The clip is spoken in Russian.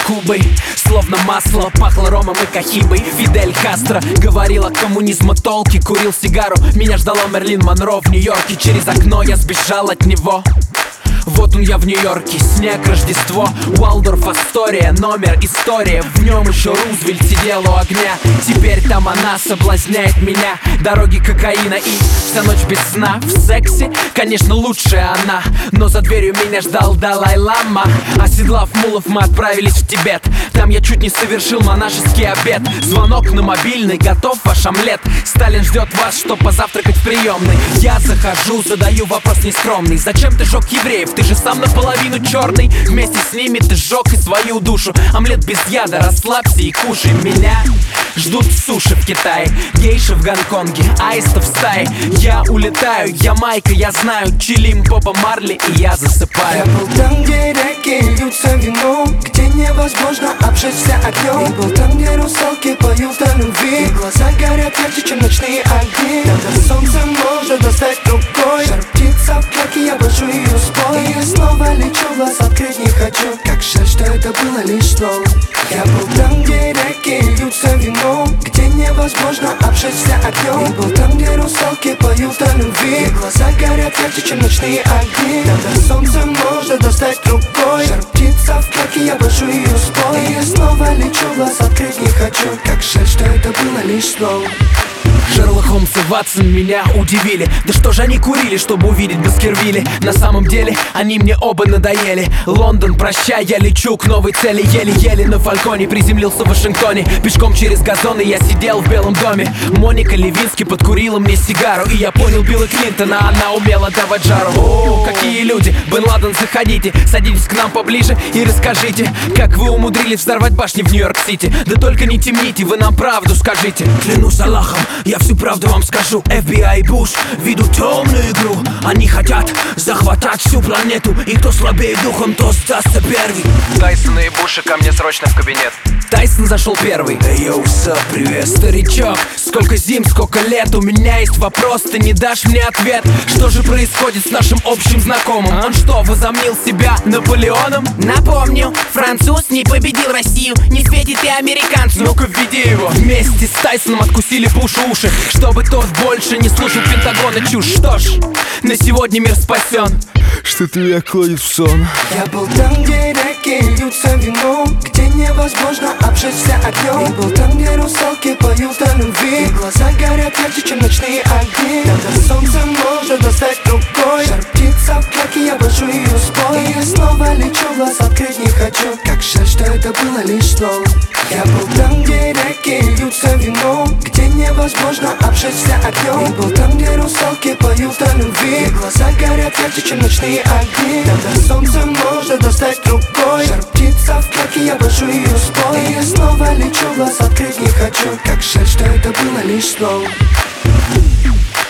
Кубой, словно масло, пахло ромом и кахибой. Фидель Кастро говорил о коммунизме толки, курил сигару, меня ждала Мерлин Монро в Нью-Йорке. Через окно я сбежал от него. Вот он я в Нью-Йорке, снег, Рождество, Уалдорф, Астория, номер, история. В нем еще Рузвельт сидел у огня. Теперь там она соблазняет меня. Дороги кокаина и вся ночь без сна. В сексе, конечно, лучшая она, но за дверью меня ждал Далай-лама. Оседлав мулов, мы отправились в Тибет. Там я чуть не совершил монашеский обед. Звонок на мобильный, готов ваш омлет. Сталин ждет вас, чтоб позавтракать в приемной. Я захожу, задаю вопрос нескромный: зачем ты жег евреев? Ты же сам наполовину черный. Вместе с ними ты сжег и свою душу. Омлет без яда, расслабься и кушай. Меня ждут суши в Китае, гейши в Гонконге, аистов в стае. Я улетаю, Ямайка, я знаю, Чилим, Попа Марли, и я засыпаю. Я был там, где реки льются вином, где невозможно обжечься огнем. И был там, где русалки поют о любви, и глаза горят ярче, чем ночные огни. Тогда солнце можно достать рукой. Жар птица в клетке, я брошу ее спой. И я снова лечу, глаз открыть не хочу. Как жаль, что это было лишь сном. Я был там, где реки льются вином, где невозможно обжечься огнем. И был там, где русалки поют о любви, и глаза горят ярче, чем ночные огни. Тогда солнце можно достать рукой. Жар птица в клетке, я брошу ее спой. И я снова лечу, глаз открыть не хочу. Как жаль, что это было лишь сном. Шерлок Холмс и Ватсон меня удивили. Да что же они курили, чтобы увидеть Баскервилли? На самом деле они мне оба надоели. Лондон, прощай, я лечу к новой цели. Еле-еле на Фальконе приземлился в Вашингтоне. Пешком через газоны я сидел в Белом доме. Моника Левински подкурила мне сигару, и я понял Билла Клинтона, она умела давать жару. О, какие люди! Бен Ладен, заходите, садитесь к нам поближе и расскажите, как вы умудрились взорвать башни в Нью-Йорк-Сити. Да только не темните, вы нам правду скажите. Клянусь Аллахом, я всю правду вам скажу. FBI и Буш ведут темную игру. Они хотят захватать всю планету, и кто слабее духом, то сдастся первый. Тайсон и Буша ко мне срочно в кабинет. Тайсон зашел первый. Эй, йоу, сап, привет. Старичок, сколько зим, сколько лет. У меня есть вопрос, ты не дашь мне ответ. Что же происходит с нашим общим знакомым? Он что, возомнил себя Наполеоном? Напомню, француз не победил Россию, не светит и американцу. Ну-ка, введи его. Вместе с Тайсоном откусили Бушу уши, чтобы тот больше не слушал Пентагона чушь. Что ж, на сегодня мир спасен. Что-то меня клонит в сон. Я был там, где реки льются вином, где невозможно обжечься огнем. И был там, где русалки поют о любви, и глаза горят ярче, чем ночные огни. Тогда солнце можно достать рукой. Жар птица в клетке, я брошу ее спой. И я снова лечу, глаз открыть не хочу. Как жаль, что это было лишь сном. Я был там, где реки льются вином, где невозможно обжечься огнем. И был там, где русалки поют о любви, и глаза горят ярче, чем ночные огни. Тогда солнце можно достать рукой. Жар птица в клетке, я брошу ее спой. И я снова лечу, глаз открыть не хочу. Как жаль, что это было лишь сном.